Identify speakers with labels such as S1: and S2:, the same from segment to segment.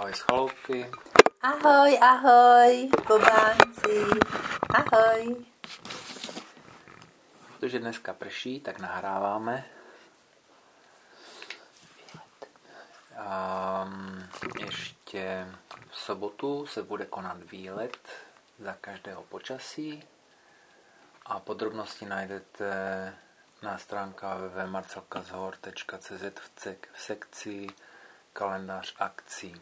S1: Ahoj z chaloupky.
S2: Ahoj, ahoj, bobánci. Ahoj.
S1: Protože dneska prší, tak nahráváme. Ještě v sobotu se bude konat výlet za každého počasí a podrobnosti najdete na stránkách www.marcelkazhor.cz v sekci kalendář akcí.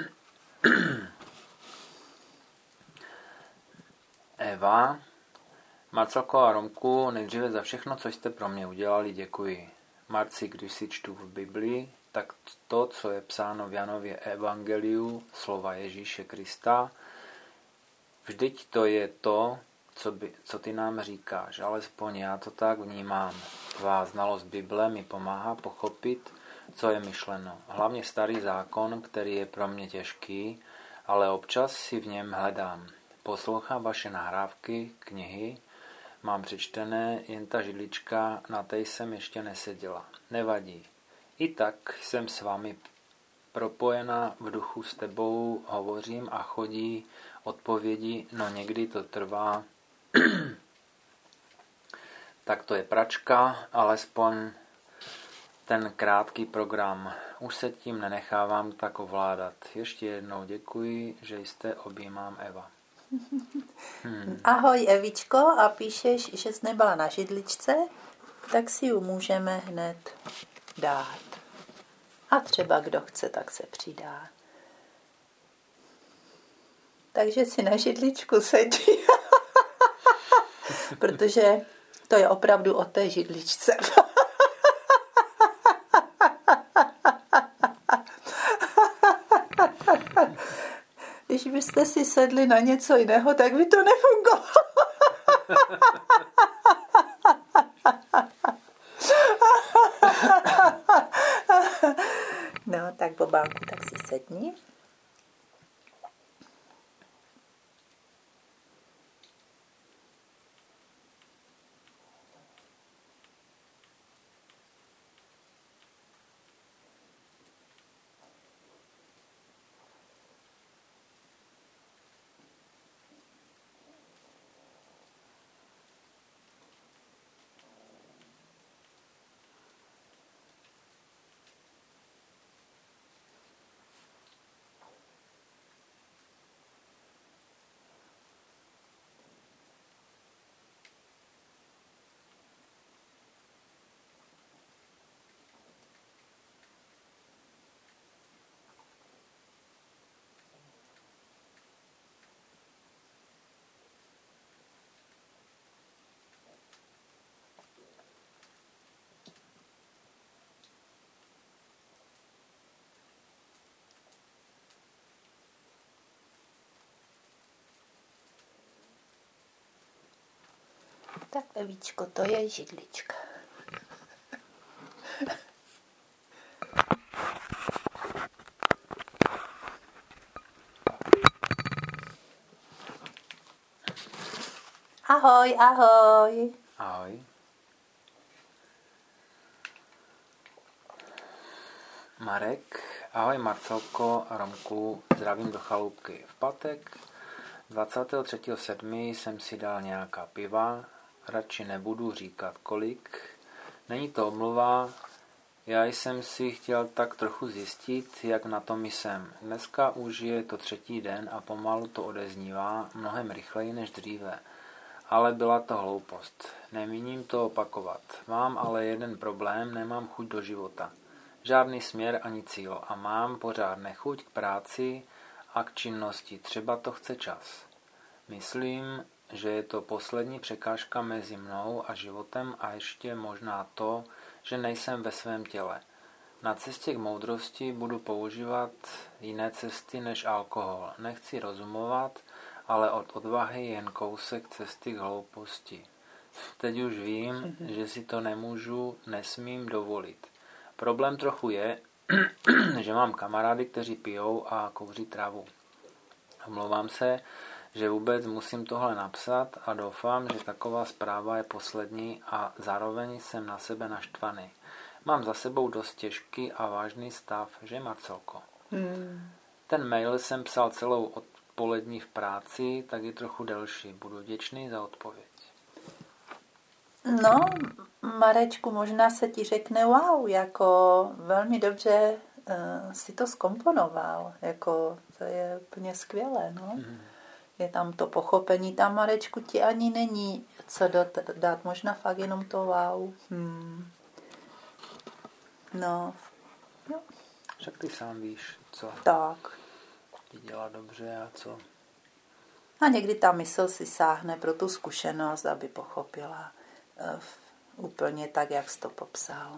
S1: Eva, Marcelko a Romku, nejdříve za všechno, co jste pro mě udělali, děkuji. Marci, když si čtu v Biblii, tak to, co je psáno v Janově evangeliu, slova Ježíše Krista, vždyť to je to, co ty nám říkáš, alespoň já to tak vnímám. Tvá znalost Bible mi pomáhá pochopit, co je myšleno. Hlavně starý zákon, který je pro mě těžký, ale občas si v něm hledám. Poslouchám vaše nahrávky, knihy, mám přečtené, jen ta židlička, na té jsem ještě neseděla. Nevadí. I tak jsem s vámi propojena v duchu, s tebou hovořím a chodí odpovědi, no někdy to trvá. Tak to je pračka, alespoň ten krátký program. Už se tím nenechávám tak ovládat. Ještě jednou děkuji, že jste, objímám, Eva.
S2: Ahoj, Evičko, a píšeš, že jsi nebyla na židličce, tak si ji můžeme hned dát. A třeba kdo chce, tak se přidá. Takže si na židličku sedí. Protože to je opravdu o té židličce. Když byste si sedli na něco jiného, tak by to nefungovalo. No, tak bobánku, tak si sedni. Tak, Evíčko, to je židlička. Ahoj, ahoj.
S1: Ahoj. Marek, ahoj Marcelko a Romku, zdravím do chaloupky. V pátek 23.7. jsem si dal nějaká piva, radši nebudu říkat kolik. Není to omluva, já jsem si chtěl tak trochu zjistit, jak na tom jsem. Dneska už je to 3. den a pomalu to odeznívá, mnohem rychleji než dříve. Ale byla to hloupost. Nemíním to opakovat. Mám ale jeden problém, nemám chuť do života. Žádný směr ani cíl a mám pořád nechuť k práci a k činnosti. Třeba to chce čas. Myslím, že je to poslední překážka mezi mnou a životem a ještě možná to, že nejsem ve svém těle. Na cestě k moudrosti budu používat jiné cesty než alkohol. Nechci rozumovat, ale od odvahy jen kousek cesty k hlouposti. Teď už vím, že si to nesmím dovolit. Problém trochu je, že mám kamarády, kteří pijou a kouří trávu. Omlouvám se, že vůbec musím tohle napsat a doufám, že taková zpráva je poslední a zároveň jsem na sebe naštvaný. Mám za sebou dost těžký a vážný stav, že Marcelko? ten mail jsem psal celou odpolední v práci, tak je trochu delší. Budu vděčný za odpověď.
S2: No, Marečku, možná se ti řekne, wow, jako velmi dobře si to zkomponoval, jako to je úplně skvělé, no. Je tam to pochopení, tam, Marečku, ti ani není co dát, možná fakt jenom to wow. No.
S1: Však ty sám víš, co
S2: Tak.
S1: ti dělá dobře a co.
S2: A někdy ta mysl si sáhne pro tu zkušenost, aby pochopila úplně tak, jak jsi to popsal.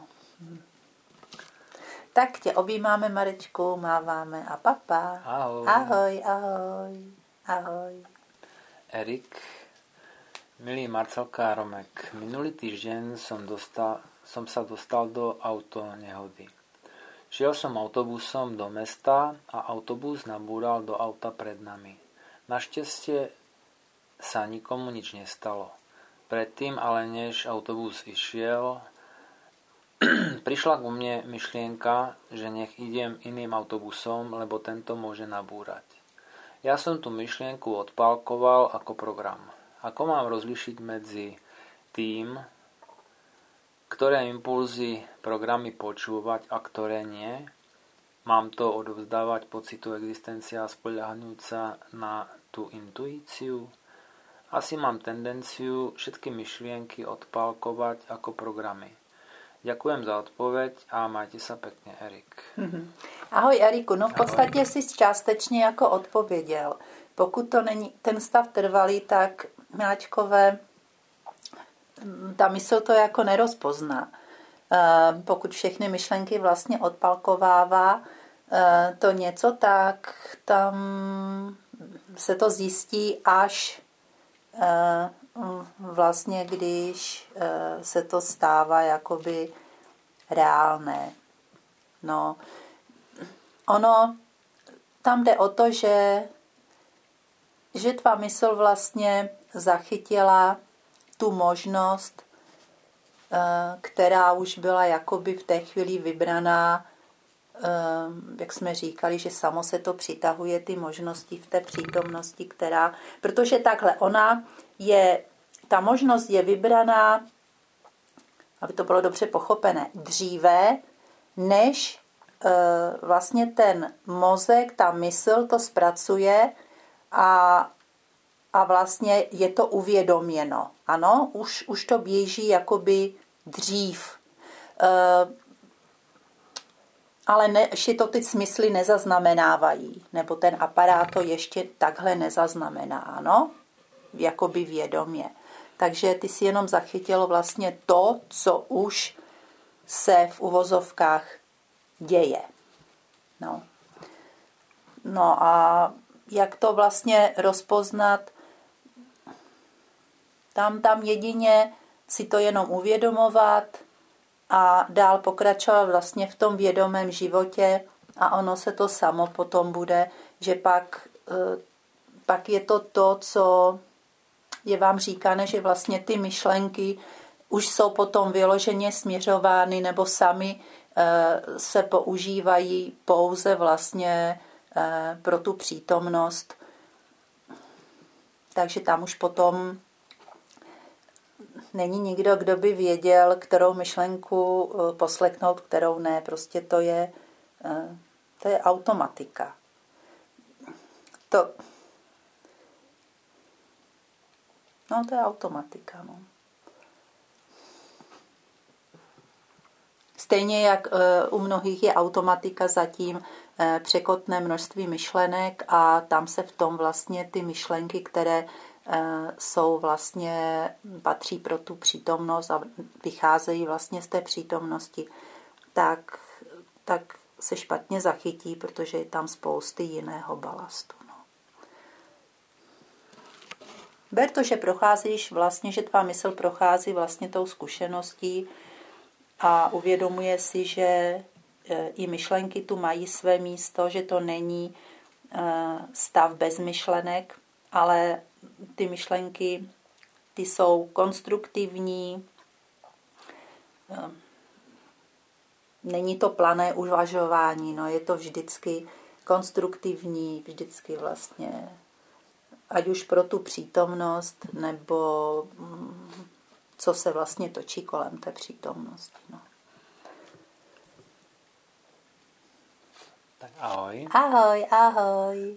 S2: Tak tě objímáme, Marečku, máváme a papa.
S1: Ahoj.
S2: Ahoj, ahoj, ahoj.
S1: Erik, milý Marcelka a Romek, minulý týždeň som sa dostal do autonehody. Šiel som autobusom do mesta a autobus nabúral do auta pred nami. Našťastie sa nikomu nič nestalo. Predtým, ale než autobus išiel, prišla ku mne myšlienka, že nech idem iným autobusom, lebo tento môže nabúrať. Ja som tú myšlienku odpálkoval ako program. Ako mám rozlišiť medzi tým, ktoré impulzy programy počúvať a ktoré nie? Mám to odovzdávať pocitu existencia spoľahnúca na tú intuíciu? Asi mám tendenciu všetky myšlienky odpálkovať ako programy. Ďakujem za odpoveď a majte sa pekne, Erik.
S2: Ahoj, Eriku, no v podstatě jsi částečně jako odpověděl. Pokud to není ten stav trvalý, tak miláčkové, ta mysl to jako nerozpozná. Pokud všechny myšlenky vlastně odpalkovává to něco, tak tam se to zjistí až vlastně, když se to stává jakoby reálné. No, ono, tam jde o to, že tvá mysl vlastně zachytila tu možnost, která už byla jakoby v té chvíli vybraná, jak jsme říkali, že samo se to přitahuje, ty možnosti v té přítomnosti, protože takhle, ta možnost je vybraná, aby to bylo dobře pochopené, dříve, než vlastně ten mozek, ta mysl to zpracuje a vlastně je to uvědoměno. Ano, už to běží jakoby dřív. Ale ještě to ty smysly nezaznamenávají, nebo ten aparát to ještě takhle nezaznamená, ano, jakoby vědomě. Takže ty si jenom zachytilo vlastně to, co už se v uvozovkách děje. No a jak to vlastně rozpoznat? Tam jedině si to jenom uvědomovat a dál pokračovat vlastně v tom vědomém životě a ono se to samo potom bude, že pak je to, co je vám říkané, že vlastně ty myšlenky už jsou potom vyloženě směřovány nebo sami se používají pouze vlastně pro tu přítomnost. Takže tam už potom není nikdo, kdo by věděl, kterou myšlenku poslechnout, kterou ne. Prostě to je automatika. To je automatika. No. Stejně jak u mnohých je automatika zatím překotné množství myšlenek a tam se v tom vlastně ty myšlenky, které jsou vlastně, patří pro tu přítomnost a vycházejí vlastně z té přítomnosti, tak se špatně zachytí, protože je tam spousty jiného balastu. No. Ber to, že procházíš vlastně, že tvá mysl prochází vlastně tou zkušeností a uvědomuje si, že i myšlenky tu mají své místo, že to není stav bez myšlenek, ale ty myšlenky, ty jsou konstruktivní, není to plané uvažování, no, je to vždycky konstruktivní vždycky vlastně, ať už pro tu přítomnost, nebo co se vlastně točí kolem té přítomnosti. No.
S1: Tak ahoj.
S2: Ahoj, ahoj.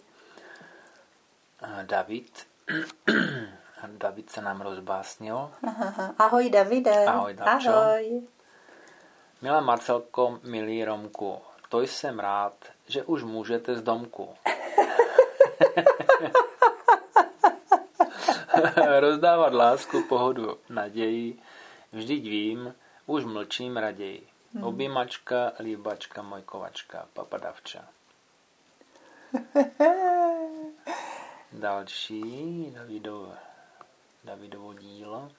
S1: David se nám rozbásnil.
S2: Ahoj, Davide.
S1: Ahoj, Davčo.
S2: Ahoj.
S1: Milá Marcelko, milý Romku, to jsem rád, že už můžete z domku. Rozdávat lásku, pohodu, naději, vždyť vím, už mlčím raději. Objímačka, líbačka, mojkovačka, papa Davča. Další Davidovo dílo.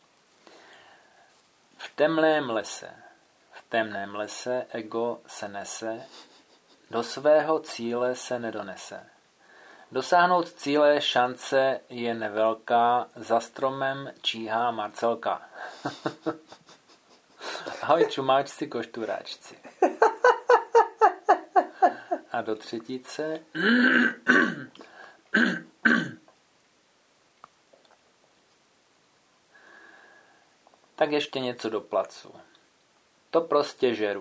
S1: V temném lese ego se nese, do svého cíle se nedonese. Dosáhnout cíle šance je nevelká, za stromem číhá Marcelka. Ahoj čumáčci, košturáčci. A do třetice. Tak ještě něco do placu. To prostě žeru.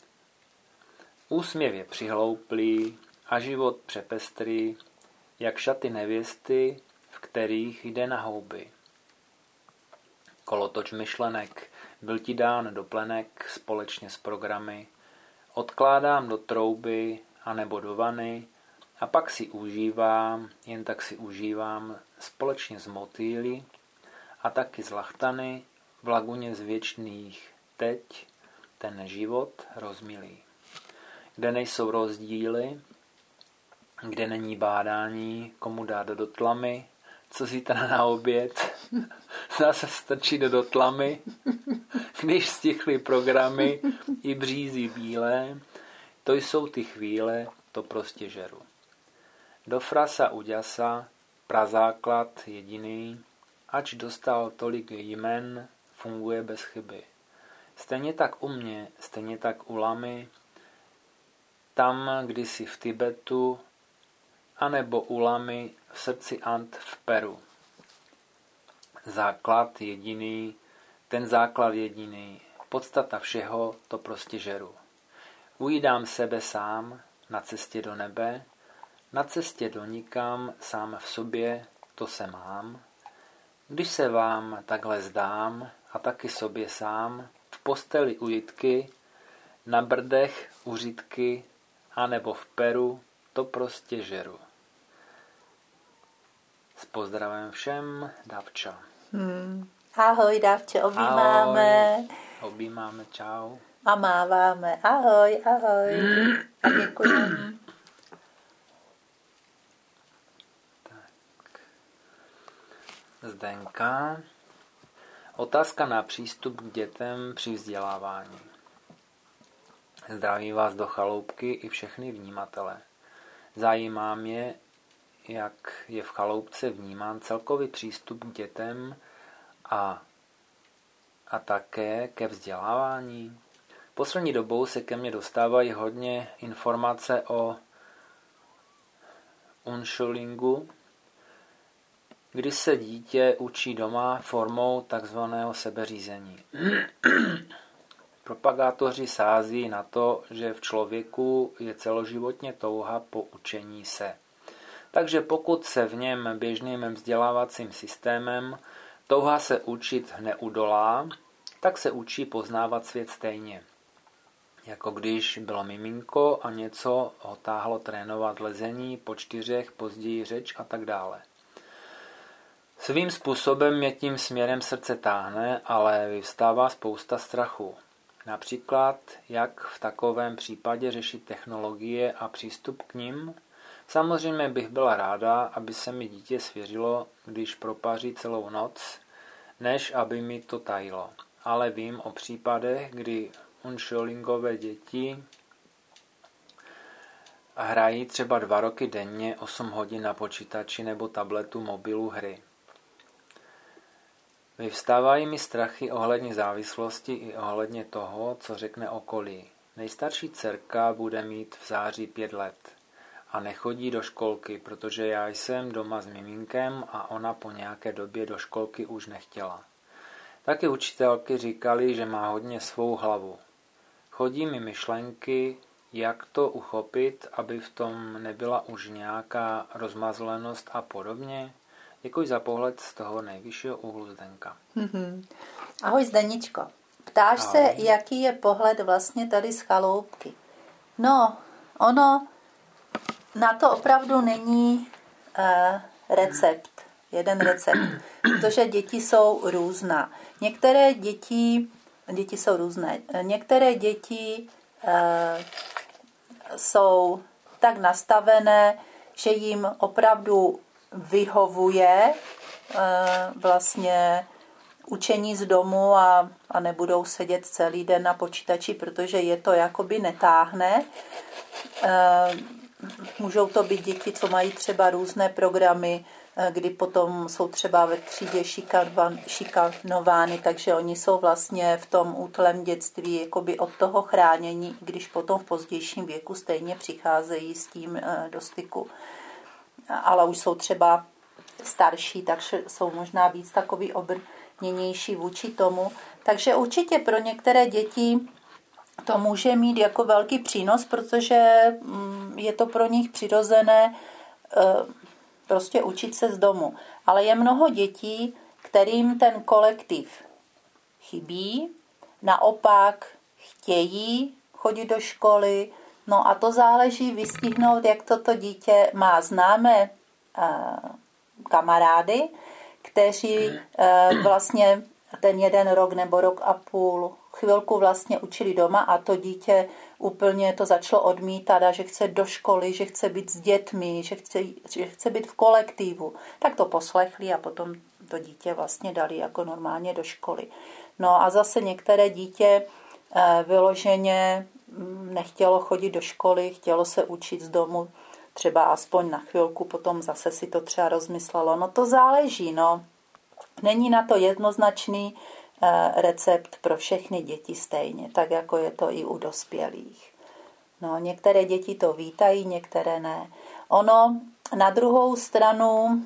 S1: Úsměv je přihlouplý a život přepestrý, jak šaty nevěsty, v kterých jde na houby. Kolotoč myšlenek byl ti dán do plenek společně s programy. Odkládám do trouby anebo do vany a pak si užívám, jen tak si užívám společně s motýly a taky z lachtany v laguně z věčných teď ten život rozmilý. Kde nejsou rozdíly, kde není bádání, komu dát do tlamy, co zítra na oběd, zase strčí do tlamy, když stichly programy i břízy bílé, to jsou ty chvíle, to prostě žeru. Do frasa uděsa, prazáklad jediný, ač dostal tolik jmen, funguje bez chyby. Stejně tak u mě, stejně tak u lamy, tam kdysi v Tibetu, anebo u lamy v srdci Ant v Peru. Základ jediný, ten základ jediný, podstata všeho, to prostě žeru. Ujídám sebe sám na cestě do nebe, na cestě do nikam, sám v sobě, to se mám. Když se vám takhle zdám a taky sobě sám, v posteli ujitky, na brdech uřitky, anebo v Peru, to prostě žeru. S pozdravem všem, Davča.
S2: Ahoj, Davče, objímáme.
S1: Ahoj. Objímáme, čau.
S2: A máváme. Ahoj, ahoj. A děkujeme.
S1: Zdenka. Otázka na přístup k dětem při vzdělávání. Zdraví vás do chaloupky i všechny vnímatele. Zajímá mě, jak je v chaloupce vnímán celkový přístup k dětem a také ke vzdělávání. Poslední dobou se ke mně dostávají hodně informace o unschulingu, kdy se dítě učí doma formou takzvaného sebeřízení. Propagátoři sází na to, že v člověku je celoživotně touha po učení se. Takže pokud se v něm běžným vzdělávacím systémem touha se učit neudolá, tak se učí poznávat svět stejně. Jako když bylo miminko a něco ho táhlo trénovat lezení, po 4, později řeč a tak dále. Svým způsobem mě tím směrem srdce táhne, ale vyvstává spousta strachu. Například, jak v takovém případě řešit technologie a přístup k nim. Samozřejmě bych byla ráda, aby se mi dítě svěřilo, když propaří celou noc, než aby mi to tajilo. Ale vím o případech, kdy unschulingové děti hrají třeba 2 roky denně 8 hodin na počítači nebo tabletu, mobilu, hry. Vyvstávají mi strachy ohledně závislosti i ohledně toho, co řekne okolí. Nejstarší dcerka bude mít v září 5 let. a nechodí do školky, protože já jsem doma s miminkem a ona po nějaké době do školky už nechtěla. Taky učitelky říkali, že má hodně svou hlavu. Chodí mi myšlenky, jak to uchopit, aby v tom nebyla už nějaká rozmazlenost a podobně. Děkuji za pohled z toho nejvyššího úhlu, Zdenka.
S2: Ahoj Zdeničko. Ptáš se, jaký je pohled vlastně tady z chaloupky. No, ono na to opravdu není recept, jeden recept, protože děti jsou různá. Některé děti jsou různé. Některé děti jsou tak nastavené, že jim opravdu vyhovuje vlastně učení z domu a nebudou sedět celý den na počítači, protože je to jakoby netáhne. Můžou to být děti, co mají třeba různé programy, kdy potom jsou třeba ve třídě šikanovány, takže oni jsou vlastně v tom útlém dětství jakoby od toho chránění, když potom v pozdějším věku stejně přicházejí s tím do styku. Ale už jsou třeba starší, takže jsou možná víc takový obrněnější vůči tomu. Takže určitě pro některé děti to může mít jako velký přínos, protože je to pro nich přirozené prostě učit se z domu. Ale je mnoho dětí, kterým ten kolektiv chybí, naopak chtějí chodit do školy, no a to záleží vystihnout, jak toto dítě má známé kamarády, kteří vlastně ten 1 rok nebo rok a půl chvilku vlastně učili doma a to dítě úplně to začalo odmítat a že chce do školy, že chce být s dětmi, že chce být v kolektivu. Tak to poslechli a potom to dítě vlastně dali jako normálně do školy. No a zase některé dítě vyloženě nechtělo chodit do školy, chtělo se učit z domu, třeba aspoň na chvilku, potom zase si to třeba rozmyslelo. No to záleží, no. Není na to jednoznačný recept pro všechny děti stejně, tak jako je to i u dospělých. No, některé děti to vítají, některé ne. Ono na druhou stranu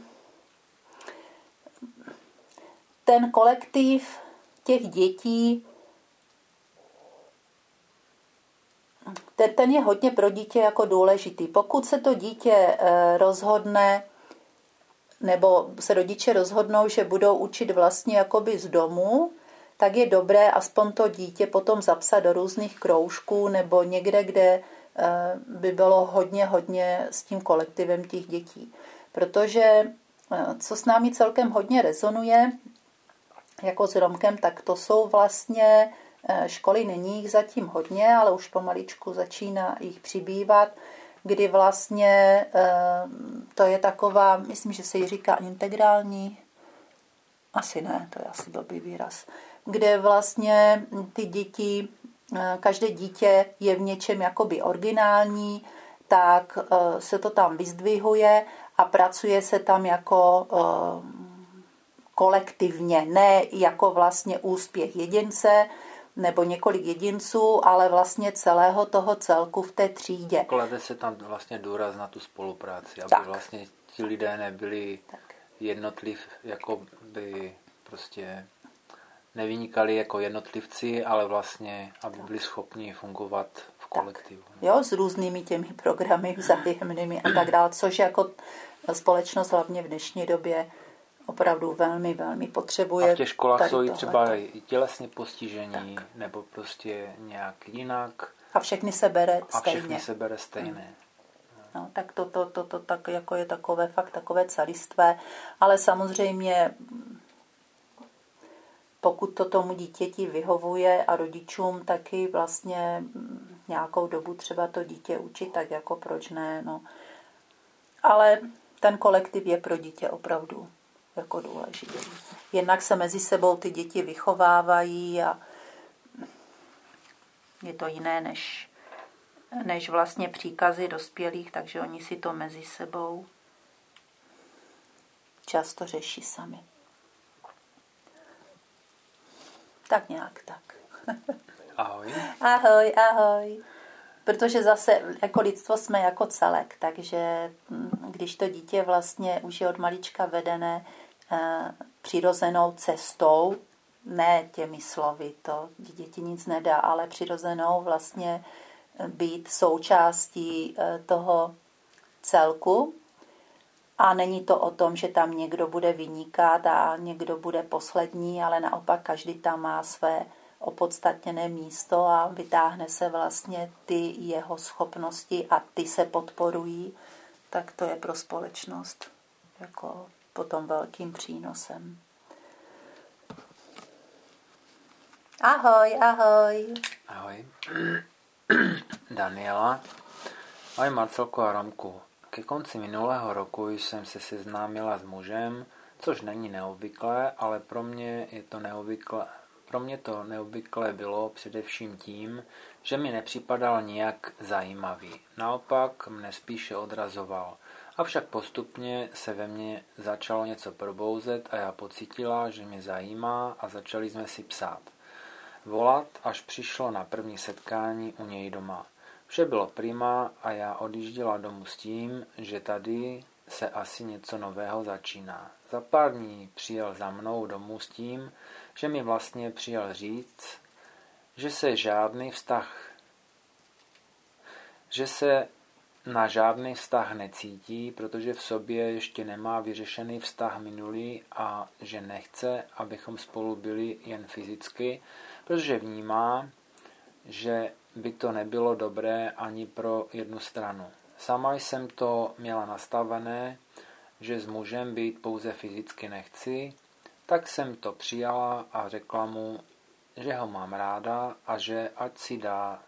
S2: ten kolektiv těch dětí, ten je hodně pro dítě jako důležitý. Pokud se to dítě rozhodne, nebo se rodiče rozhodnou, že budou učit vlastně jakoby z domu, tak je dobré aspoň to dítě potom zapsat do různých kroužků nebo někde, kde by bylo hodně s tím kolektivem těch dětí. Protože co s námi celkem hodně rezonuje, jako s Romkem, tak to jsou vlastně školy, není jich zatím hodně, ale už pomaličku začíná jich přibývat, kdy vlastně to je taková, myslím, že se jí říká integrální, asi ne, to je asi blbý výraz, kde vlastně ty děti, každé dítě je v něčem jakoby originální, tak se to tam vyzdvihuje a pracuje se tam jako kolektivně, ne jako vlastně úspěch jedince, nebo několik jedinců, ale vlastně celého toho celku v té třídě.
S1: Klade se tam vlastně důraz na tu spolupráci, aby vlastně ti lidé nebyli jednotliv, jako by prostě nevynikali jako jednotlivci, ale vlastně, aby byli schopni fungovat v kolektivu.
S2: Jo, s různými těmi programy vzájemnými a tak dále, což jako společnost hlavně v dnešní době opravdu velmi potřebuje.
S1: A v těch školách jsou i třeba i tělesně postižení, nebo prostě nějak jinak.
S2: A všechny se bere
S1: stejně.
S2: No, tak to tak jako je takové fakt takové celistvé, ale samozřejmě pokud to tomu dítěti vyhovuje a rodičům taky vlastně nějakou dobu třeba to dítě učit, tak jako proč ne, no. Ale ten kolektiv je pro dítě opravdu jako důležitý. Jednak se mezi sebou ty děti vychovávají a je to jiné než vlastně příkazy dospělých, takže oni si to mezi sebou často řeší sami. Tak nějak tak.
S1: Ahoj.
S2: Ahoj. protože zase jako lidstvo jsme jako celek, takže když to dítě vlastně už je od malička vedené přirozenou cestou, ne těmi slovy, to děti nic nedá, ale přirozenou vlastně být součástí toho celku. A není to o tom, že tam někdo bude vynikat a někdo bude poslední, ale naopak každý tam má své opodstatněné místo a vytáhne se vlastně ty jeho schopnosti a ty se podporují, tak to je pro společnost jako potom velkým přínosem. Ahoj, ahoj.
S1: Ahoj. Daniela. Ahoj Marcelko a Romku. Ke konci minulého roku jsem se seznámila s mužem, což není neobvyklé, ale pro mě to neobvyklé bylo především tím, že mi nepřipadal nijak zajímavý. Naopak mne spíše odrazoval. Avšak postupně se ve mně začalo něco probouzet a já pocítila, že mě zajímá a začali jsme si psát. Volat, až přišlo na první setkání u něj doma. Vše bylo prima a já odjížděla domů s tím, že tady se asi něco nového začíná. Za pár dní přijel za mnou domů s tím, že mi vlastně přijel říct, že se na žádný vztah necítí, protože v sobě ještě nemá vyřešený vztah minulý a že nechce, abychom spolu byli jen fyzicky, protože vnímá, že by to nebylo dobré ani pro jednu stranu. Sama jsem to měla nastavené, že s mužem být pouze fyzicky nechci, tak jsem to přijala a řekla mu, že ho mám ráda a že ať si dá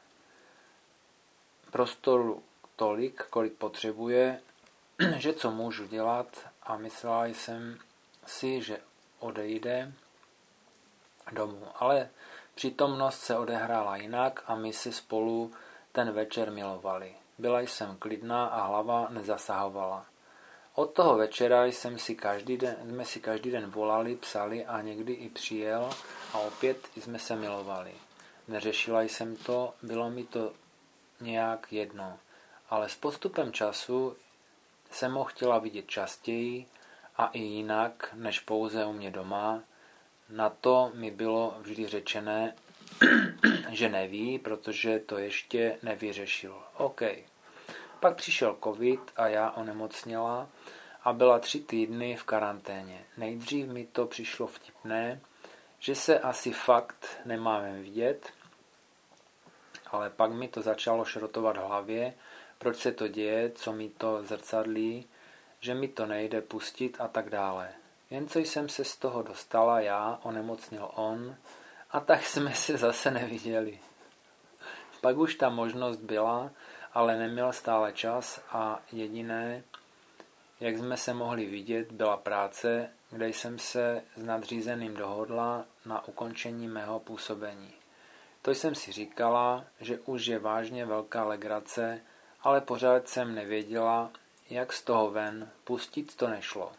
S1: prostoru tolik, kolik potřebuje, že co můžu dělat, a myslela jsem si, že odejde domů. Ale přítomnost se odehrála jinak a my se spolu ten večer milovali. Byla jsem klidná a hlava nezasahovala. Od toho večera jsme si každý den volali, psali a někdy i přijel a opět jsme se milovali. Neřešila jsem to, bylo mi to nějak jedno. Ale s postupem času jsem ho chtěla vidět častěji a i jinak, než pouze u mě doma. Na to mi bylo vždy řečené, že neví, protože to ještě nevyřešil. OK. Pak přišel covid a já onemocněla a byla 3 týdny v karanténě. Nejdřív mi to přišlo vtipné, že se asi fakt nemáme vidět, ale pak mi to začalo šrotovat v hlavě, proč se to děje, co mi to zrcadlí, že mi to nejde pustit a tak dále. Jen co jsem se z toho dostala já, onemocnil on a tak jsme se zase neviděli. Pak už ta možnost byla, ale neměl stále čas a jediné, jak jsme se mohli vidět, byla práce, kde jsem se s nadřízeným dohodla na ukončení mého působení. To jsem si říkala, že už je vážně velká legrace, ale pořád jsem nevěděla, jak z toho ven, pustit to nešlo.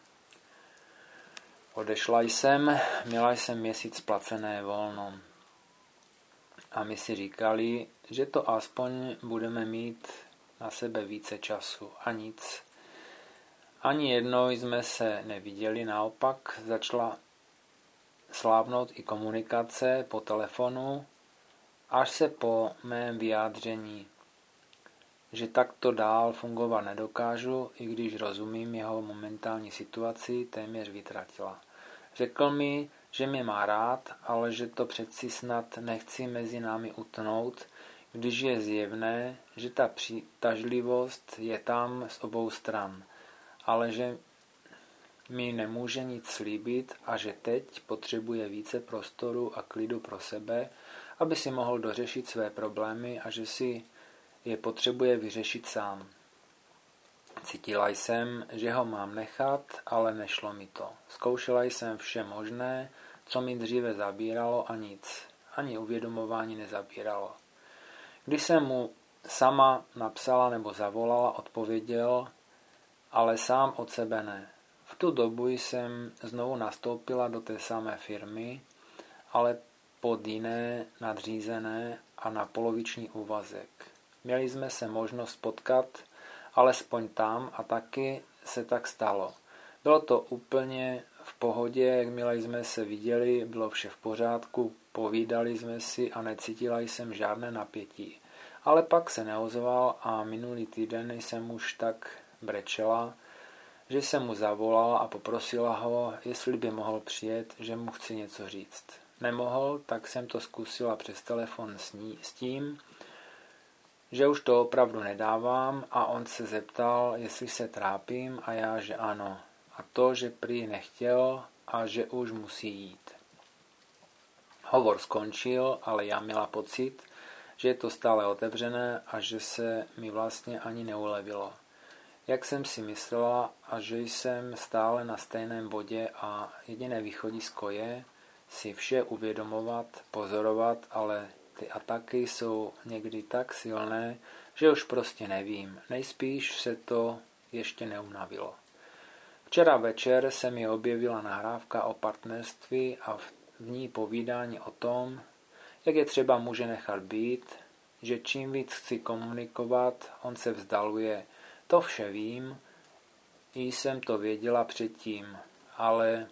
S1: Odešla jsem, měla jsem měsíc placené volno. A my si říkali, že to aspoň budeme mít na sebe více času. A nic. Ani jednou jsme se neviděli, naopak začala slábnout i komunikace po telefonu, až se po mém vyjádření, že takto dál fungovat nedokážu, i když rozumím jeho momentální situaci, téměř vytratila. Řekl mi, že mě má rád, ale že to přeci snad nechci mezi námi utnout, když je zjevné, že ta přitažlivost je tam z obou stran, ale že mi nemůže nic slíbit a že teď potřebuje více prostoru a klidu pro sebe, aby si mohl dořešit své problémy a že si je potřebuje vyřešit sám. Cítila jsem, že ho mám nechat, ale nešlo mi to. Zkoušela jsem vše možné, co mi dříve zabíralo a nic. Ani uvědomování nezabíralo. Když jsem mu sama napsala nebo zavolala, odpověděl, ale sám od sebe ne. V tu dobu jsem znovu nastoupila do té samé firmy, ale pod jiné nadřízené a na poloviční úvazek. Měli jsme se možnost potkat, alespoň tam, a taky se tak stalo. Bylo to úplně v pohodě, jakmile jsme se viděli, bylo vše v pořádku, povídali jsme si a necítila jsem žádné napětí. Ale pak se neozval a minulý týden jsem už tak brečela, že jsem mu zavolala a poprosila ho, jestli by mohl přijet, že mu chci něco říct. Nemohl, tak jsem to zkusila přes telefon s tím, že už to opravdu nedávám, a on se zeptal, jestli se trápím, a já, že ano. A to, že prý nechtěl a že už musí jít. Hovor skončil, ale já měla pocit, že je to stále otevřené a že se mi vlastně ani neulevilo. Jak jsem si myslela, a že jsem stále na stejném bodě a jediné východisko je si vše uvědomovat, pozorovat, ale ty ataky jsou někdy tak silné, že už prostě nevím. Nejspíš se to ještě neunavilo. Včera večer se mi objevila nahrávka o partnerství a v ní povídání o tom, jak je třeba muže nechat být, že čím víc chci komunikovat, on se vzdaluje. To vše vím, i jsem to věděla předtím, ale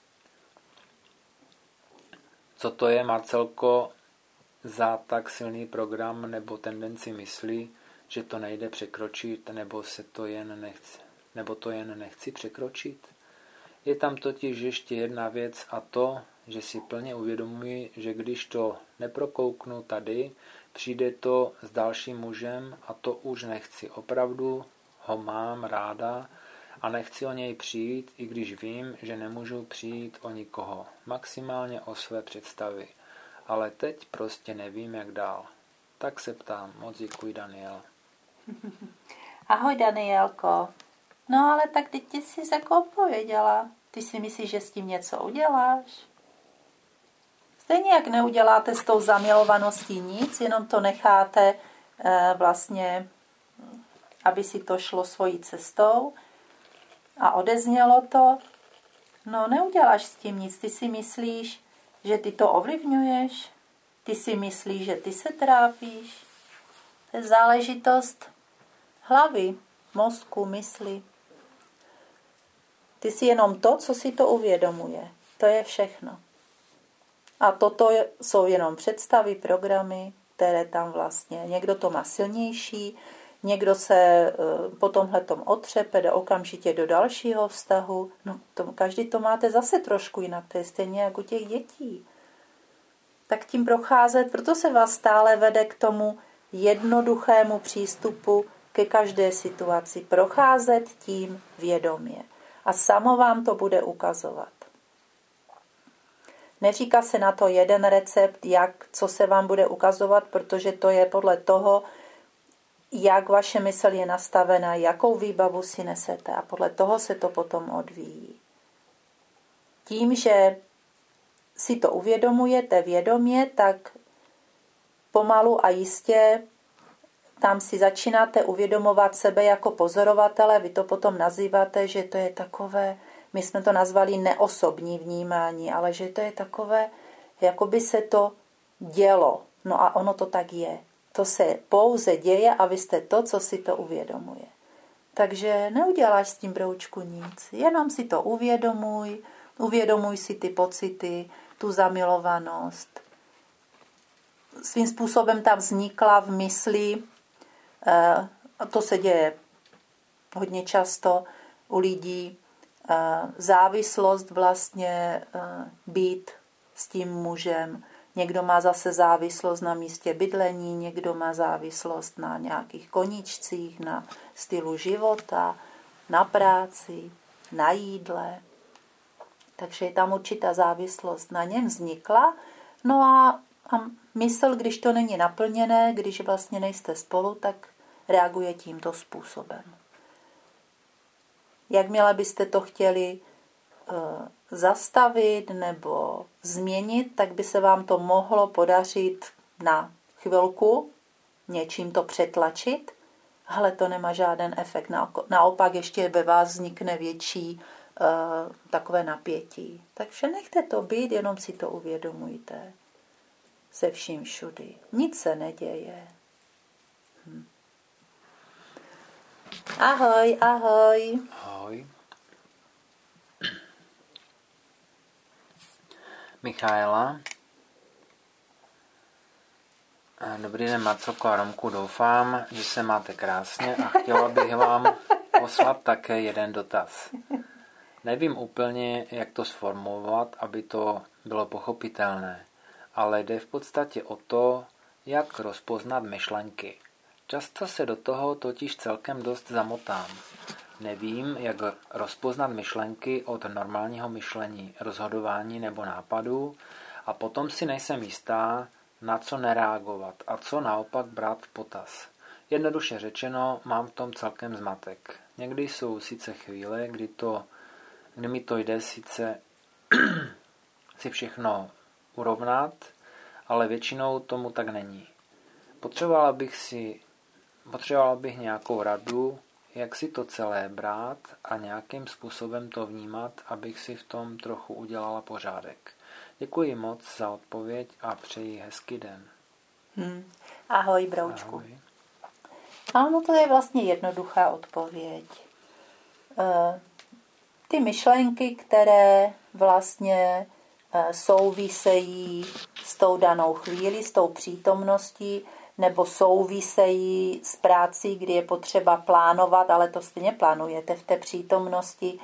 S1: co to je, Marcelko, za tak silný program nebo tendenci mysli, že to nejde překročit, nebo to jen nechci překročit? Je tam totiž ještě jedna věc, a to, že si plně uvědomuji, že když to neprokouknu tady, přijde to s dalším mužem a to už nechci. Opravdu ho mám ráda a nechci o něj přijít, i když vím, že nemůžu přijít o nikoho. Maximálně o své představy. Ale teď prostě nevím, jak dál. Tak se ptám. Moc děkuji, Daniel.
S2: Ahoj, Danielko. No ale tak teď ty jsi jako odpověděla. Ty si myslíš, že s tím něco uděláš? Stejně jak neuděláte s tou zamilovaností nic, jenom to necháte vlastně, aby si to šlo svojí cestou a odeznělo to. No neuděláš s tím nic. Ty si myslíš, že ty to ovlivňuješ? Ty si myslíš, že ty se trápíš? To je záležitost hlavy, mozku, mysli. Ty si jenom to, co si to uvědomuje. To je všechno. A toto jsou jenom představy, programy, které tam vlastně, někdo to má silnější, někdo se po tomhletom otřepe, jde okamžitě do dalšího vztahu. No, každý to máte zase trošku jinak, to je stejně jako u těch dětí. Tak tím procházet, proto se vás stále vede k tomu jednoduchému přístupu ke každé situaci. Procházet tím vědomě. A samo vám to bude ukazovat. Neříká se na to jeden recept, co se vám bude ukazovat, protože to je podle toho, jak vaše mysl je nastavená, jakou výbavu si nesete, a podle toho se to potom odvíjí. Tím, že si to uvědomujete vědomě, tak pomalu a jistě tam si začínáte uvědomovat sebe jako pozorovatele. Vy to potom nazýváte, že to je takové, my jsme to nazvali neosobní vnímání, ale že to je takové, jako by se to dělo. No a ono to tak je. To se pouze děje a vy jste to, co si to uvědomuje. Takže neuděláš s tím, broučku, nic. Jenom si to uvědomuj si ty pocity, tu zamilovanost. Svým způsobem tam vznikla v mysli, a to se děje hodně často u lidí, závislost vlastně být s tím mužem. Někdo má zase závislost na místě bydlení, někdo má závislost na nějakých koníčcích, na stylu života, na práci, na jídle. Takže je tam určitá závislost na něm vznikla. No a mysl, když to není naplněné, když vlastně nejste spolu, tak reaguje tímto způsobem. Jakmile byste to chtěli zastavit nebo změnit, tak by se vám to mohlo podařit na chvilku, něčím to přetlačit, ale to nemá žádný efekt. Naopak ještě ve vás vznikne větší takové napětí. Takže nechte to být, jenom si to uvědomujte. Se vším všudy. Nic se neděje. Ahoj, ahoj.
S1: Ahoj. Michaela. Dobrý den, Marcelko a Romku, doufám, že se máte krásně a chtěla bych vám poslat také jeden dotaz. Nevím úplně, jak to sformulovat, aby to bylo pochopitelné, ale jde v podstatě o to, jak rozpoznat myšlenky. Často se do toho totiž celkem dost zamotám. Nevím, jak rozpoznat myšlenky od normálního myšlení, rozhodování nebo nápadů a potom si nejsem jistá, na co nereagovat a co naopak brát v potaz. Jednoduše řečeno, mám v tom celkem zmatek. Někdy jsou sice chvíle, kdy mi to jde sice si všechno urovnat, ale většinou tomu tak není. Potřebovala bych nějakou radu, jak si to celé brát a nějakým způsobem to vnímat, abych si v tom trochu udělala pořádek. Děkuji moc za odpověď a přeji hezký den.
S2: Ahoj, broučku.
S1: Ahoj.
S2: Ano, to je vlastně jednoduchá odpověď. Ty myšlenky, které vlastně souvisejí s tou danou chvíli, s tou přítomností, nebo souvisejí s prací, kdy je potřeba plánovat, ale to stejně plánujete v té přítomnosti,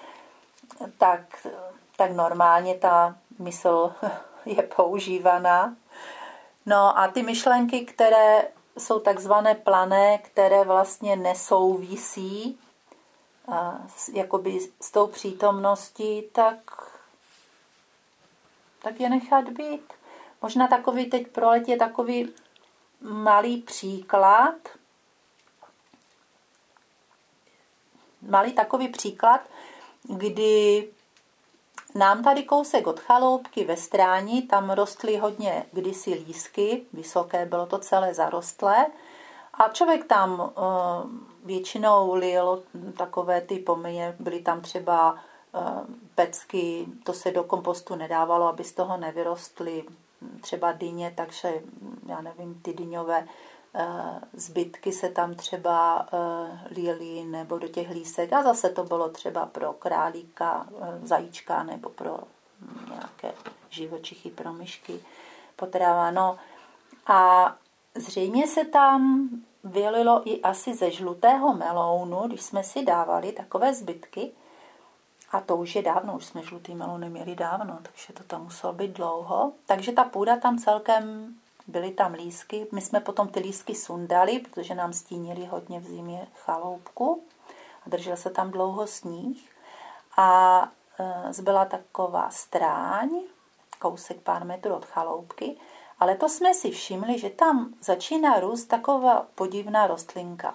S2: tak normálně ta mysl je používaná. No a ty myšlenky, které jsou takzvané plané, které vlastně nesouvisí jakoby s tou přítomností, tak je nechat být. Možná takový teď proletí takový malý příklad, kdy nám tady kousek od chaloupky ve Stráni, tam rostly hodně kdysi lísky, vysoké, bylo to celé zarostlé a člověk tam většinou lil takové ty pomyje, byly tam třeba pecky, to se do kompostu nedávalo, aby z toho nevyrostly třeba dyně, takže já nevím, ty dyňové zbytky se tam třeba lily nebo do těch lísek a zase to bylo třeba pro králíka, zajíčka nebo pro nějaké živočichy, pro myšky, potrava. No. A zřejmě se tam vylilo i asi ze žlutého melounu, když jsme si dávali takové zbytky. A to už je dávno, už jsme žlutý melon neměli dávno, takže to tam muselo být dlouho. Takže ta půda tam celkem, byly tam lísky. My jsme potom ty lísky sundali, protože nám stínili hodně v zimě chaloupku. A držel se tam dlouho sníh. A zbyla taková stráň, kousek pár metrů od chaloupky. Ale to jsme si všimli, že tam začíná růst taková podivná rostlinka.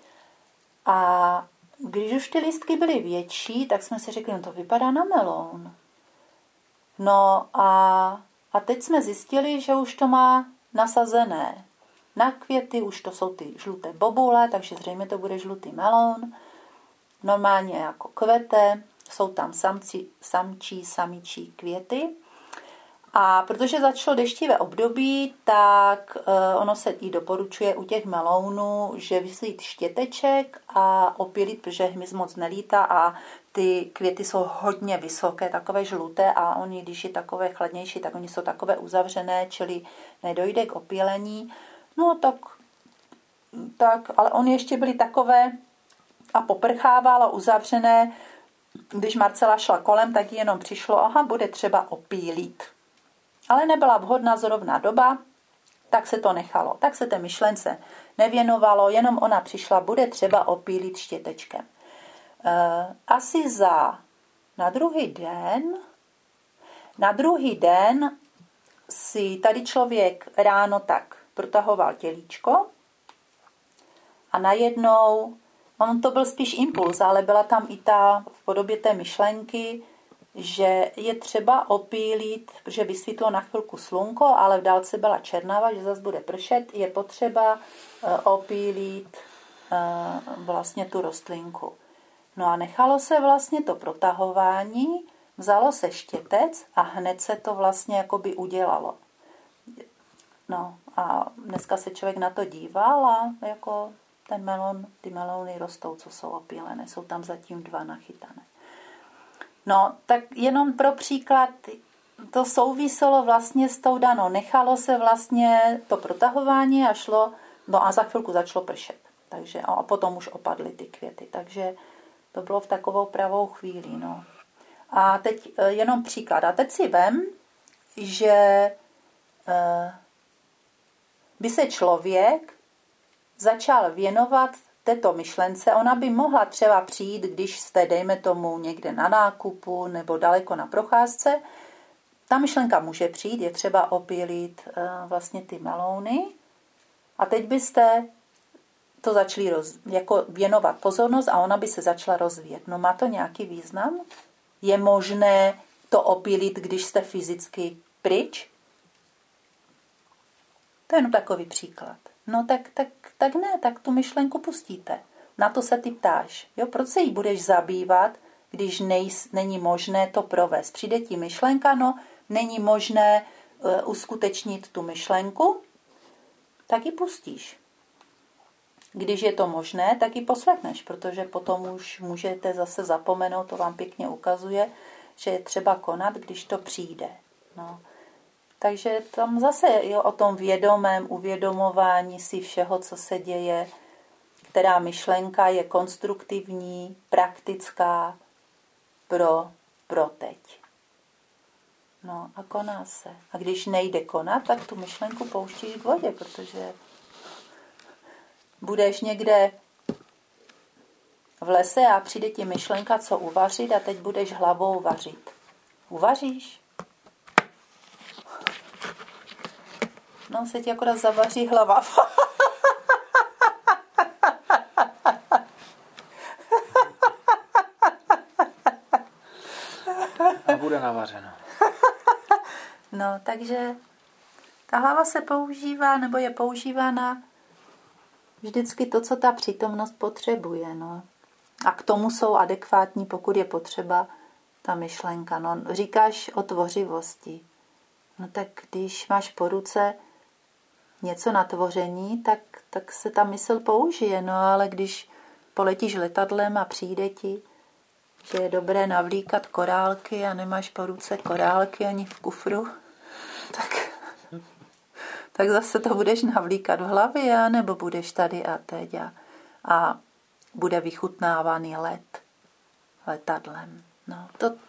S2: A když už ty lístky byly větší, tak jsme si řekli, no to vypadá na meloun. No a teď jsme zjistili, že už to má nasazené na květy, už to jsou ty žluté bobule, takže zřejmě to bude žlutý meloun. Normálně jako kvete, jsou tam samičí květy. A protože začalo deštivé období, tak ono se i doporučuje u těch melounů, že vzít štěteček a opílit, protože hmyz moc nelítá a ty květy jsou hodně vysoké, takové žluté a oni, když je takové chladnější, tak oni jsou takové uzavřené, čili nedojde k opílení. No tak, ale oni ještě byly takové a poprchávalo uzavřené. Když Marcela šla kolem, tak jí jenom přišlo, aha, bude třeba opílit. Ale nebyla vhodná zrovna doba, tak se to nechalo. Tak se té myšlence nevěnovalo, jenom ona přišla, bude třeba opílit štětečkem. Asi na druhý den si tady člověk ráno tak protahoval tělíčko a najednou, on to byl spíš impuls, ale byla tam i ta v podobě té myšlenky, že je třeba opílit, protože vysvítlo na chvilku slunko, ale v dálce byla černáva, že zase bude pršet, je potřeba opílit vlastně tu rostlinku. No a nechalo se vlastně to protahování, vzalo se štětec a hned se to vlastně jakoby udělalo. No a dneska se člověk na to díval a jako ty melouny rostou, co jsou opílené. Jsou tam zatím 2 nachytané. No, tak jenom pro příklad, to souviselo vlastně s tou danou. Nechalo se vlastně to protahování a šlo, no a za chvilku začalo pršet. Takže, a potom už opadly ty květy. Takže to bylo v takovou pravou chvíli. No. A teď jenom příklad. A teď si vem, že by se člověk začal věnovat této myšlence. Ona by mohla třeba přijít, když jste, dejme tomu, někde na nákupu nebo daleko na procházce. Ta myšlenka může přijít, je třeba opílit vlastně ty melouny. A teď byste to začali jako věnovat pozornost a ona by se začala rozvíjet. No má to nějaký význam? Je možné to opílit, když jste fyzicky pryč? To je jenom takový příklad. No tak ne, tak tu myšlenku pustíte. Na to se ty ptáš. Jo? Proč se jí budeš zabývat, když není možné to provést? Přijde ti myšlenka, no není možné uskutečnit tu myšlenku, tak ji pustíš. Když je to možné, tak ji poslechneš, protože potom už můžete zase zapomenout, to vám pěkně ukazuje, že je třeba konat, když to přijde. No. Takže tam zase je o tom vědomém uvědomování si všeho, co se děje, která myšlenka je konstruktivní, praktická pro teď. No a koná se. A když nejde konat, tak tu myšlenku pouštíš k vodě, protože budeš někde v lese a přijde ti myšlenka, co uvařit a teď budeš hlavou vařit. Uvaříš? No, se ti akorát zavaří hlava.
S1: A bude navařeno.
S2: No, takže ta hlava se používá, nebo je používána vždycky to, co ta přítomnost potřebuje. No. A k tomu jsou adekvátní, pokud je potřeba ta myšlenka. No, říkáš o tvořivosti. No tak když máš po ruce něco na tvoření, tak se ta mysl použije. No ale když poletíš letadlem a přijde ti, že je dobré navlíkat korálky a nemáš po ruce korálky ani v kufru, tak zase to budeš navlíkat v hlavě, nebo budeš tady a teď a bude vychutnávaný letadlem. No,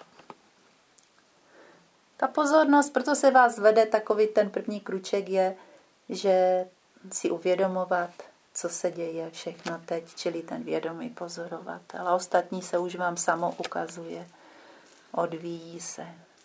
S2: ta pozornost, proto se vás vede takový ten první kruček je, že si uvědomovat, co se děje všechno teď, čili ten vědomý pozorovatel. A ostatní se už vám samo ukazuje. Odvíjí se.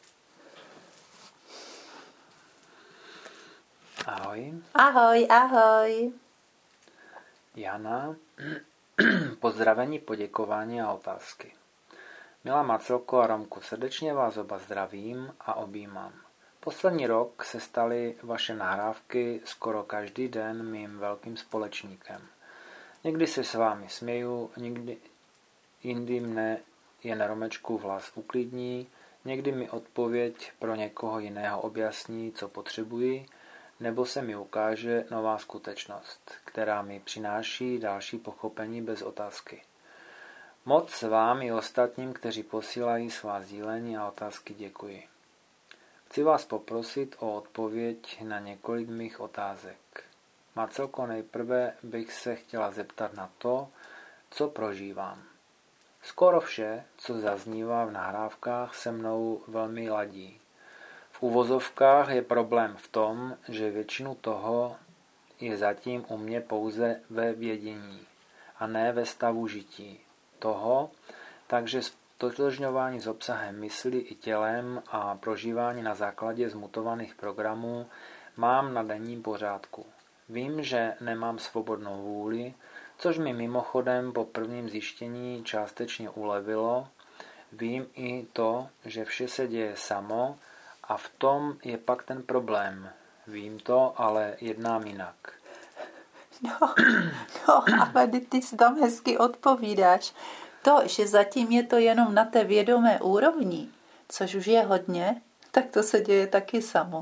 S1: Ahoj.
S2: Ahoj, ahoj.
S1: Jana, pozdravení, poděkování a otázky. Milá Marcelko a Romku, srdečně vás oba zdravím a objímám. Poslední rok se staly vaše nahrávky skoro každý den mým velkým společníkem. Někdy se s vámi směju, jindy mne jen Romečku vlas uklidní, někdy mi odpověď pro někoho jiného objasní, co potřebuji, nebo se mi ukáže nová skutečnost, která mi přináší další pochopení bez otázky. Moc vám i ostatním, kteří posílají svá sdílení a otázky, děkuji. Chci vás poprosit o odpověď na několik mých otázek. Marcelko, nejprve bych se chtěla zeptat na to, co prožívám. Skoro vše, co zaznívá v nahrávkách, se mnou velmi ladí. V uvozovkách je problém v tom, že většinu toho je zatím u mě pouze ve vědění a ne ve stavu žití toho, takže stotožňování s obsahem mysli i tělem a prožívání na základě zmutovaných programů mám na denním pořádku. Vím, že nemám svobodnou vůli, což mi mimochodem po prvním zjištění částečně ulevilo. Vím i to, že vše se děje samo a v tom je pak ten problém. Vím to, ale jednám jinak.
S2: No, ale ty si tam hezky odpovídáš. To, že zatím je to jenom na té vědomé úrovni, což už je hodně, tak to se děje taky samo.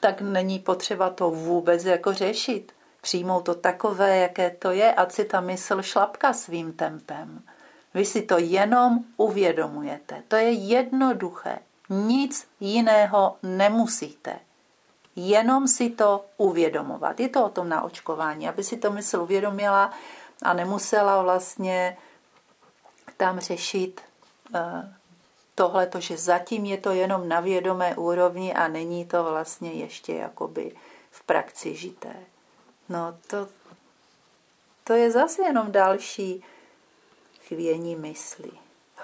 S2: tak není potřeba to vůbec jako řešit. Přijmout to takové, jaké to je, ať si ta mysl šlapka svým tempem. Vy si to jenom uvědomujete. To je jednoduché. Nic jiného nemusíte. Jenom si to uvědomovat. Je to o tom naočkování, aby si to mysl uvědomila a nemusela vlastně tam řešit tohleto, že zatím je to jenom na vědomé úrovni a není to vlastně ještě jakoby v praxi žité. No to je zase jenom další chvění mysli.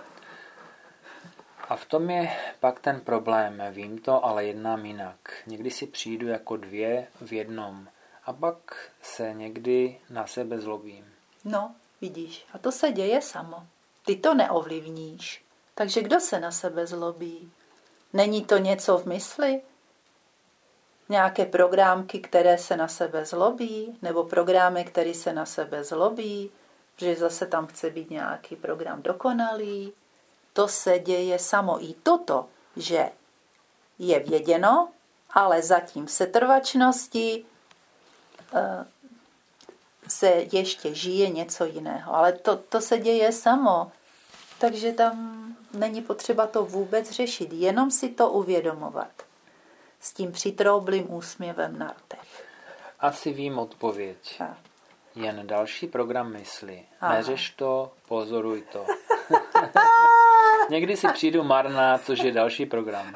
S1: A v tom je pak ten problém. Vím to, ale jednám jinak. Někdy si přijdu jako dvě v jednom a pak se někdy na sebe zlobím.
S2: No, vidíš, a to se děje samo. Ty to neovlivníš. Takže kdo se na sebe zlobí? Není to něco v mysli? Nějaké programky, které se na sebe zlobí? Nebo programy, které se na sebe zlobí? Že zase tam chce být nějaký program dokonalý? To se děje samo. I toto, že je věděno, ale zatím v setrvačnosti se ještě žije něco jiného. Ale to se děje samo. Takže tam není potřeba to vůbec řešit. Jenom si to uvědomovat. S tím přitroublým úsměvem na rtech.
S1: Asi vím odpověď. Jen další program mysli.
S2: Aha.
S1: Neřeš to, pozoruj to. Někdy si přijdu marná, což je další program.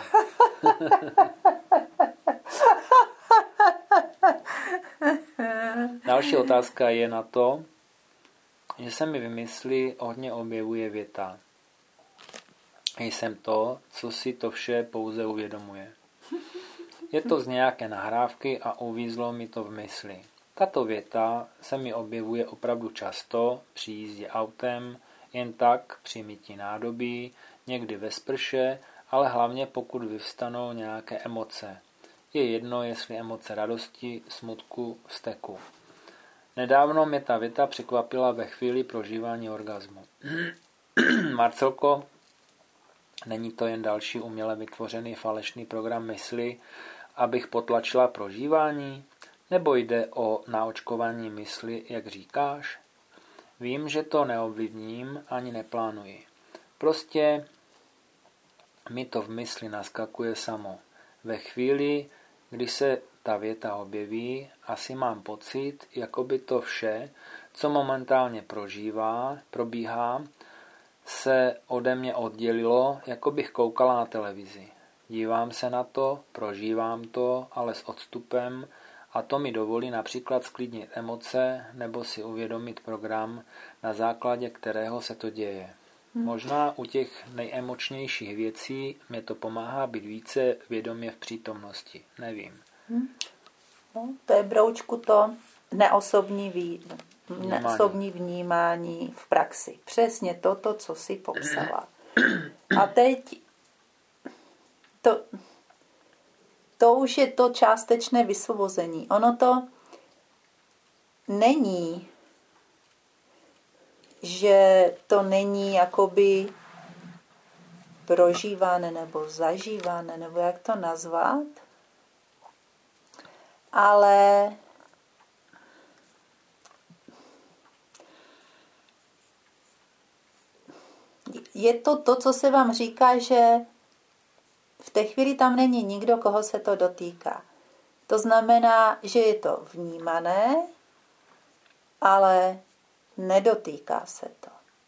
S1: Další otázka je na to, že se mi v mysli hodně objevuje věta. Jsem to, co si to vše pouze uvědomuje. Je to z nějaké nahrávky a uvízlo mi to v mysli. Tato věta se mi objevuje opravdu často při jízdě autem, jen tak při mytí nádobí, někdy ve sprše, ale hlavně pokud vyvstanou nějaké emoce. Je jedno, jestli emoce radosti, smutku, vzteku. Nedávno mě ta věta překvapila ve chvíli prožívání orgazmu. Marcelko, není to jen další uměle vytvořený falešný program mysli, abych potlačila prožívání? Nebo jde o naočkování mysli, jak říkáš? Vím, že to neovlivním ani neplánuji. Prostě mi to v mysli naskakuje samo. Ve chvíli, kdy se ta věta objeví, asi mám pocit, jako by to vše, co momentálně probíhá, se ode mě oddělilo, jako bych koukala na televizi. Dívám se na to, prožívám to, ale s odstupem, a to mi dovolí například sklidnit emoce nebo si uvědomit program, na základě kterého se to děje. Možná u těch nejemočnějších věcí mě to pomáhá být více vědomě v přítomnosti. Nevím.
S2: No, to je, broučku, to neosobní vnímání v praxi. Přesně toto, co si popsala. A teď to už je to částečné vysvobození. Ono to není, že to není jakoby prožívané nebo zažívané, nebo jak to nazvat, ale je to, co se vám říká, že v té chvíli tam není nikdo, koho se to dotýká. To znamená, že je to vnímané, ale nedotýká se to.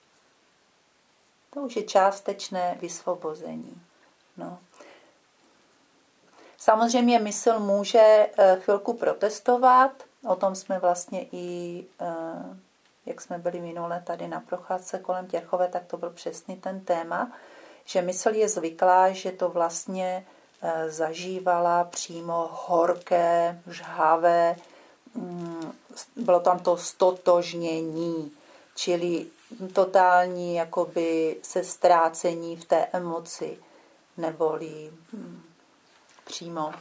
S2: To už je částečné vysvobození. No. Samozřejmě mysl může chvilku protestovat, o tom jsme vlastně i, jak jsme byli minule tady na procházce kolem Těrchové, tak to byl přesný ten téma, že mysl je zvyklá, že to vlastně zažívala přímo horké, žhavé, bylo tam to stotožnění, čili totální jakoby se ztrácení v té emoci, neboli přímo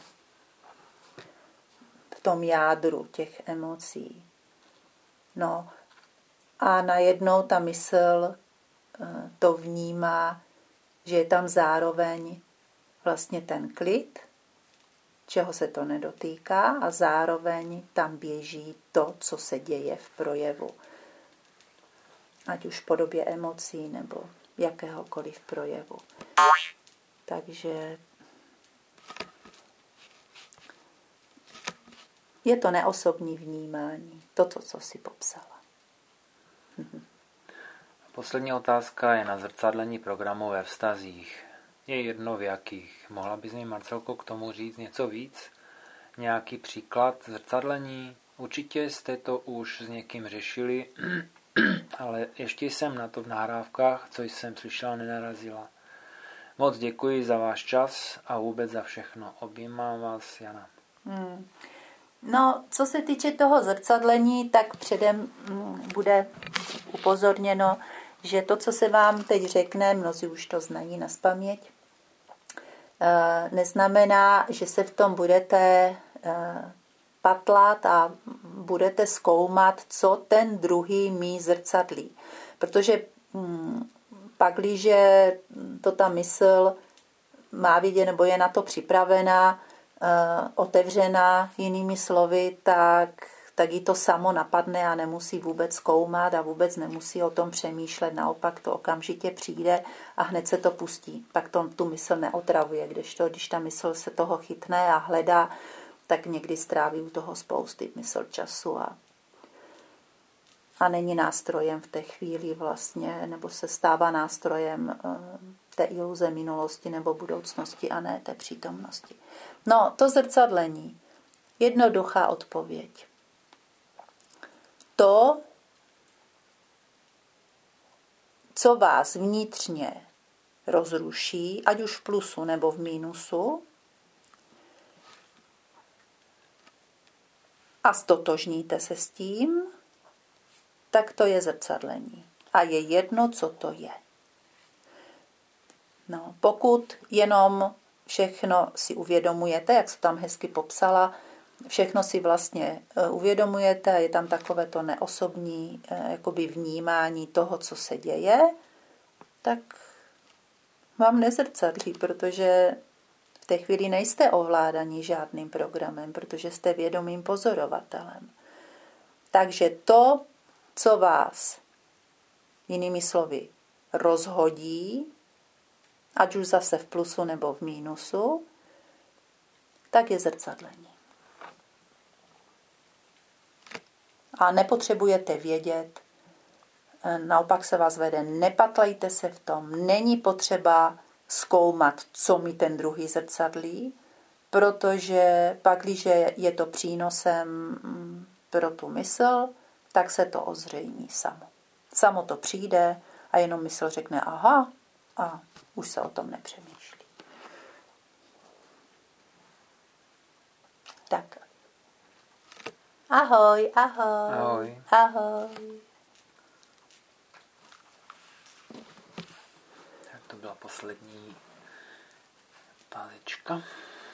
S2: v tom jádru těch emocí. No a najednou ta mysl to vnímá, že je tam zároveň vlastně ten klid, čeho se to nedotýká a zároveň tam běží to, co se děje v projevu. Ať už v podobě emocí nebo jakéhokoliv projevu. Takže je to neosobní vnímání, toto, co si popsala.
S1: Poslední otázka je na zrcadlení programu ve vztazích. Je jedno v jakých. Mohla bys mi, Marcelko, k tomu říct něco víc? Nějaký příklad zrcadlení? Určitě jste to už s někým řešili, ale ještě jsem na to v nahrávkách, co jsem slyšela, nenarazila. Moc děkuji za váš čas a vůbec za všechno. Objímám vás, Jana.
S2: No, co se týče toho zrcadlení, tak předem bude upozorněno, že to, co se vám teď řekne, mnozí už to znají nazpaměť, neznamená, že se v tom budete patlat a budete zkoumat, co ten druhý mí zrcadlí. Protože pakliže to ta mysl má vidět nebo je na to připravená, otevřená, jinými slovy, tak jí to samo napadne a nemusí vůbec zkoumat a vůbec nemusí o tom přemýšlet. Naopak to okamžitě přijde a hned se to pustí. Pak to tu mysl neotravuje, když ta mysl se toho chytne a hledá, tak někdy stráví u toho spousty mysl času a není nástrojem v té chvíli vlastně, nebo se stává nástrojem té iluze minulosti nebo budoucnosti a ne té přítomnosti. No, to zrcadlení. Jednoduchá odpověď. To, co vás vnitřně rozruší, ať už v plusu nebo v mínusu, a stotožníte se s tím, tak to je zrcadlení. A je jedno, co to je. No, pokud jenom všechno si uvědomujete, jak se tam hezky popsala, všechno si vlastně uvědomujete a je tam takové to neosobní jakoby vnímání toho, co se děje, tak vám nezrcadlí, protože v té chvíli nejste ovládaní žádným programem, protože jste vědomým pozorovatelem. Takže to, co vás, jinými slovy, rozhodí, ať už zase v plusu nebo v mínusu, tak je zrcadlení. A nepotřebujete vědět, naopak se vás vede, nepatlejte se v tom, není potřeba zkoumat, co mi ten druhý zrcadlí, protože pak, když je to přínosem pro tu mysl, tak se to ozřejmí samo. Samo to přijde a jenom mysl řekne aha a už se o tom nepřemýšlí. Tak. Ahoj, ahoj.
S1: Ahoj.
S2: Ahoj.
S1: Tak to byla poslední otázečka.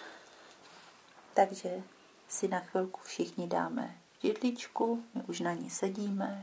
S2: Takže si na chvilku všichni dáme židličku, my už na ní sedíme.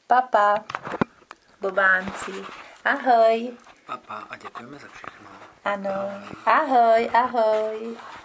S2: Papa, bobánci. Ahoj.
S1: Papa a děkujeme za všechno.
S2: Ano, ahoj, ahoj.